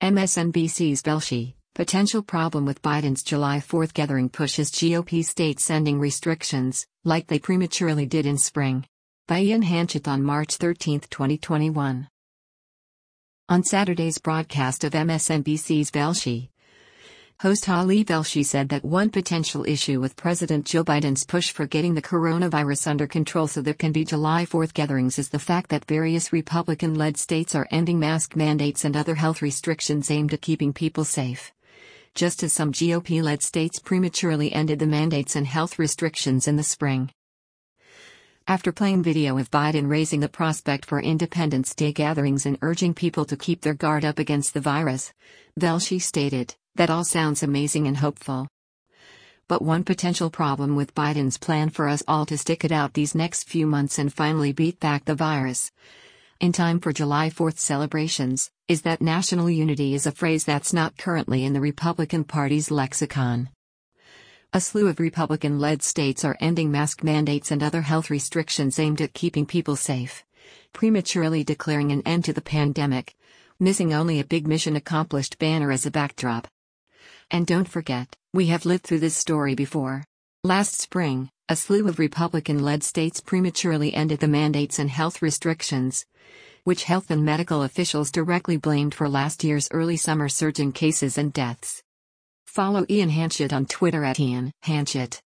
MSNBC's Velshi, potential problem with Biden's July 4th gathering pushes GOP states ending restrictions, like they prematurely did in spring. By Ian Hanchett on March 13, 2021. On Saturday's broadcast of MSNBC's Velshi, host Ali Velshi said that one potential issue with President Joe Biden's push for getting the coronavirus under control so there can be July 4th gatherings is the fact that various Republican-led states are ending mask mandates and other health restrictions aimed at keeping people safe. Just as some GOP-led states prematurely ended the mandates and health restrictions in the spring. After playing video of Biden raising the prospect for Independence Day gatherings and urging people to keep their guard up against the virus, Velshi stated, "That all sounds amazing and hopeful. But one potential problem with Biden's plan for us all to stick it out these next few months and finally beat back the virus in time for July 4th celebrations, is that national unity is a phrase that's not currently in the Republican Party's lexicon. A slew of Republican-led states are ending mask mandates and other health restrictions aimed at keeping people safe, prematurely declaring an end to the pandemic, missing only a big mission accomplished banner as a backdrop. And don't forget, we have lived through this story before. Last spring, a slew of Republican-led states prematurely ended the mandates and health restrictions, which health and medical officials directly blamed for last year's early summer surge in cases and deaths." Follow Ian Hanchett on Twitter @IanHanchett.